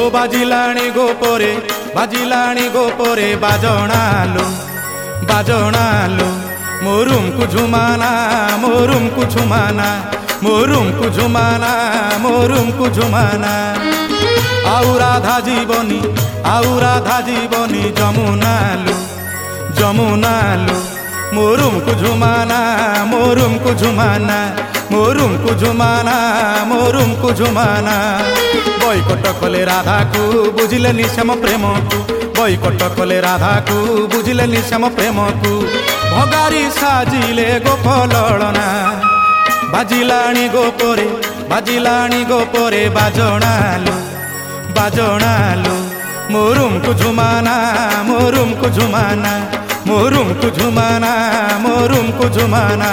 ବାଜିଲାଣି ଗୋପରେ ବାଜଣାଲୁ ବାଜଣାଲୁ ମୋରୁମକୁ ଝୁମାନା ମୋରୁମକୁ ଝୁମାନା ମୋରୁମକୁ ଝୁମାନା ମୋରୁମକୁ ଝୁମାନା ଆଉ ରାଧା ଜୀବନି ଯମୁନାଲୁ ଯମୁନାଲୁ ମୋରୁମକୁ ଝୁମାନା ମୋରୁମକୁ ଝୁମାନା ମୋରୁମକୁ ଝୁମାନା ମୋରୁମକୁ ଝୁମାନା ବୈକଟ କଲେ ରାଧାକୁ ବୁଝିଲେନି ଶ୍ୟାମ ପ୍ରେମକୁ ବୈକଟ କଲେ ରାଧାକୁ ବୁଝିଲେନି ଶ୍ୟାମ ପ୍ରେମକୁ ଭଗାରି ସାଜିଲେ ଗୋପ ଲଳନା ବାଜିଲାଣି ଗୋପରେ ବାଜଣାଲୁ ବାଜଣାଲୁ ମୋରୁମକୁ ଝୁମାନା ମୋରୁମକୁ ଝୁମାନା ମୋରୁମକୁ ଝୁମାନା ମୋରୁମକୁ ଝୁମାନା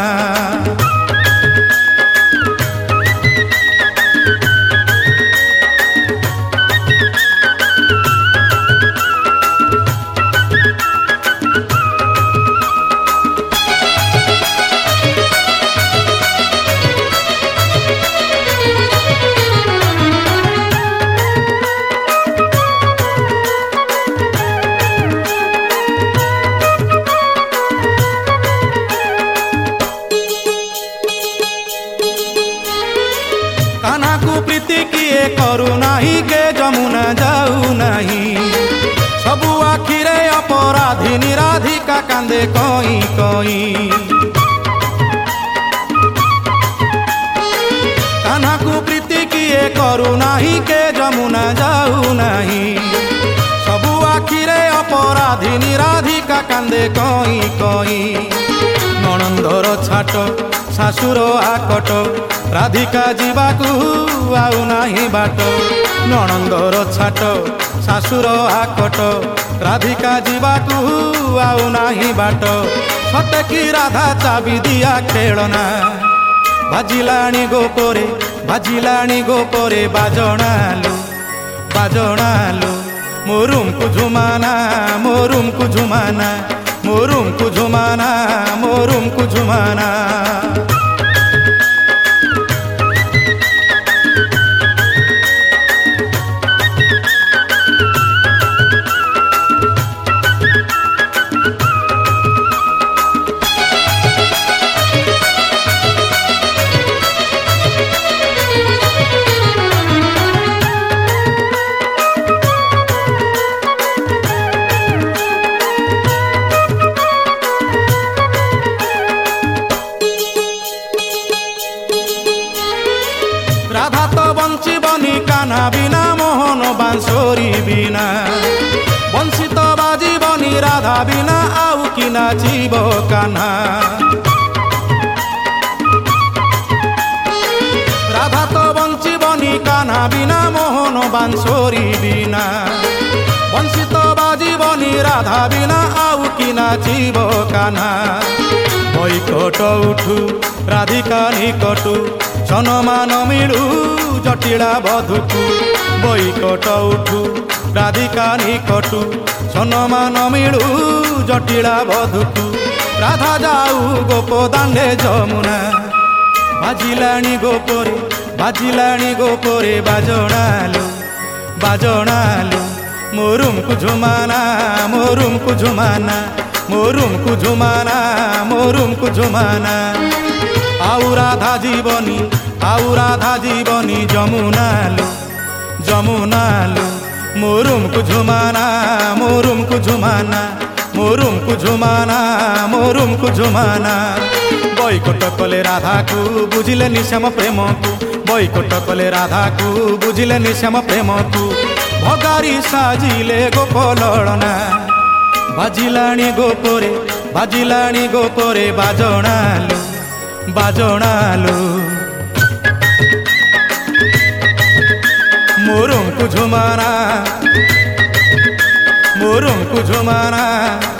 कान्हाकू प्रीति किए करू नाही के जमुना जाऊ नहीं सबु आखिरे अपराधी निराधिका कांदे कई कई कान्हाकू प्रीति किए करू नाही के जमुना जाऊ नहीं सबु आखिरे अपराधी निराधिका कांदे कई कई नणंदर छाट शाशुर आकट राधिका जीवाकू आउ नाही बाट नणंदर छाट शाशुर आकट राधिका जीवाकू आउ नाही बाट सते की राधा चाबी दिया खेलना बाजिलाणी गोपरे बाजणालु बाजणालु मोरुमକୁ ଝୁମାନା मोरुमକୁ ଝୁମାନା मोरुमକୁ ଝୁମାନା मोरुमକୁ ଝୁମାନା राधा तो बंचिबनी कान्हा बिना मोहन बांसुरी बिना बंशी तो बाजीबनी राधा बिना आउ कि नाचिब कान्हा राधा तो बंचिबनी कान्हा बिना मोहन बांसुरी बिना बंशी तो बाजीबनी राधा बिना आउ कि नाचिब कान्हा बैकट उठू राधिका निकटू सनमान मिलू जटिला बधुकू बैकट उठू राधिका निकटू सनमान मिलू जटिला बधुकू राधा जाऊ गोप दांडे जमुना बाजिलाणी गोपरे बाजणालु बाजणालु मोरुमକୁ ଝୁମାନା मोरुमକୁ ଝୁମାନା मोरुमକୁ ଝୁମାନା मोरुमକୁ ଝୁମାନା आउ राधा जीवनी जमुनालु जमुनालु मोरुमକୁ ଝୁମାନା मोरुमକୁ ଝୁମାना मोरुमକୁ ଝୁମାନା मोरुमକୁ ଝୁମାନା बैकट कले राधाकू बुझिलेनि श्याम प्रेमकू बैकट कले राधाकू बुझिलेनि श्याम प्रेमकू भगारी साजिले गोप ललना बाजिलाणी गोपरे बाजणालु बाजणालु मोरुमକୁ ଝୁମାନା मोरुमକୁ ଝୁମାना